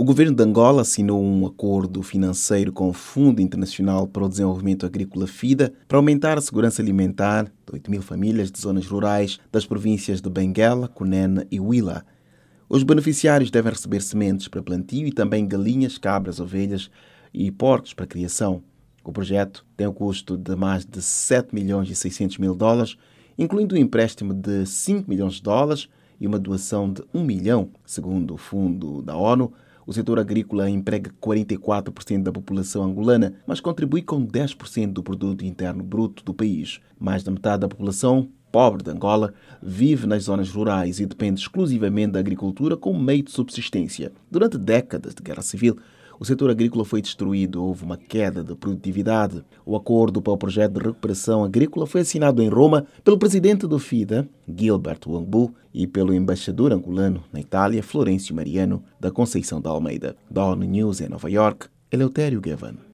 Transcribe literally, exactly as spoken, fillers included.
governo de Angola assinou um acordo financeiro com o Fundo Internacional para o Desenvolvimento Agrícola FIDA para aumentar a segurança alimentar de oito mil famílias de zonas rurais das províncias de Benguela, Cunene e Huila. Os beneficiários devem receber sementes para plantio e também galinhas, cabras, ovelhas e porcos para criação. O projeto tem um custo de mais de sete milhões e seiscentos mil dólares, incluindo um empréstimo de cinco milhões de dólares e uma doação de um milhão, segundo o Fundo da ONU. O setor agrícola emprega quarenta e quatro por cento da população angolana, mas contribui com dez por cento do produto interno bruto do país. Mais da metade da população pobre de Angola vive nas zonas rurais e depende exclusivamente da agricultura como meio de subsistência. Durante décadas de guerra civil, o setor agrícola foi destruído, houve uma queda de produtividade. O acordo para o projeto de recuperação agrícola foi assinado em Roma pelo presidente do FIDA, Gilbert Wangbu, e pelo embaixador angolano na Itália, Florencio Mariano da Conceição da Almeida. Da ONU News em Nova York, Eleutério Gavan.